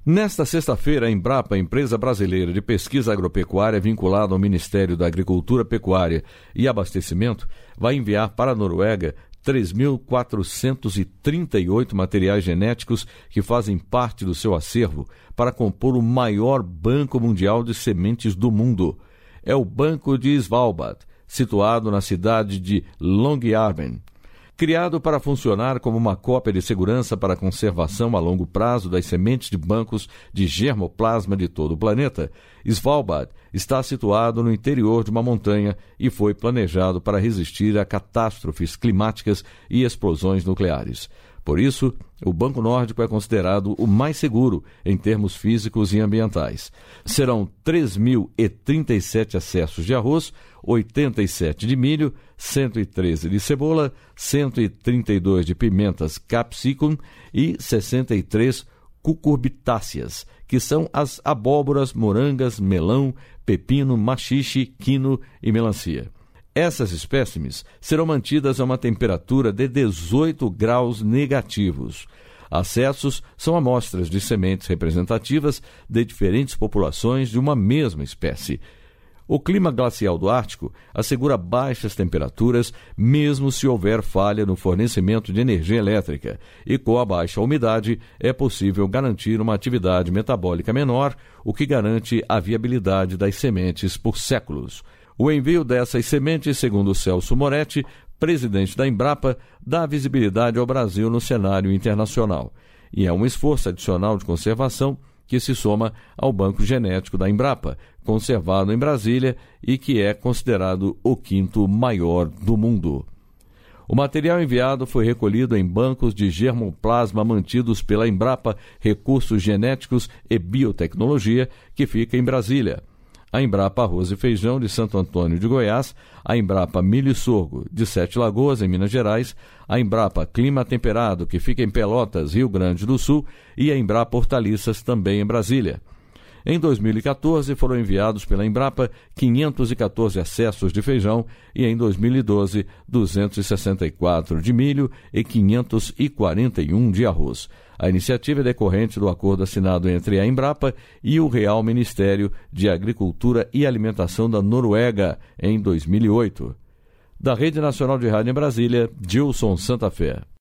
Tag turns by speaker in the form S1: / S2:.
S1: Nesta sexta-feira, a Embrapa, empresa brasileira de pesquisa agropecuária vinculada ao Ministério da Agricultura, Pecuária e Abastecimento, vai enviar para a Noruega 3.438 materiais genéticos que fazem parte do seu acervo para compor o maior banco mundial de sementes do mundo. É o Banco de Svalbard, situado na cidade de Longyearbyen. Criado para funcionar como uma cópia de segurança para a conservação a longo prazo das sementes de bancos de germoplasma de todo o planeta, Svalbard está situado no interior de uma montanha e foi planejado para resistir a catástrofes climáticas e explosões nucleares. Por isso, o Banco Nórdico é considerado o mais seguro em termos físicos e ambientais. Serão 3.037 acessos de arroz, 87 de milho, 113 de cebola, 132 de pimentas capsicum e 63 cucurbitáceas, que são as abóboras, morangas, melão, pepino, maxixe, quino e melancia. Essas espécimes serão mantidas a uma temperatura de 18 graus negativos. Acessos são amostras de sementes representativas de diferentes populações de uma mesma espécie. O clima glacial do Ártico assegura baixas temperaturas, mesmo se houver falha no fornecimento de energia elétrica, e com a baixa umidade é possível garantir uma atividade metabólica menor, o que garante a viabilidade das sementes por séculos. O envio dessas sementes, segundo Celso Moretti, presidente da Embrapa, dá visibilidade ao Brasil no cenário internacional e é um esforço adicional de conservação que se soma ao banco genético da Embrapa, conservado em Brasília e que é considerado o quinto maior do mundo. O material enviado foi recolhido em bancos de germoplasma mantidos pela Embrapa Recursos Genéticos e Biotecnologia, que fica em Brasília. A Embrapa Arroz e Feijão de Santo Antônio de Goiás, a Embrapa Milho e Sorgo de Sete Lagoas, em Minas Gerais, a Embrapa Clima Temperado, que fica em Pelotas, Rio Grande do Sul, e a Embrapa Hortaliças, também em Brasília. Em 2014, foram enviados pela Embrapa 514 acessos de feijão e, em 2012, 264 de milho e 541 de arroz. A iniciativa é decorrente do acordo assinado entre a Embrapa e o Real Ministério de Agricultura e Alimentação da Noruega em 2008. Da Rede Nacional de Rádio em Brasília, Gilson Santa Fé.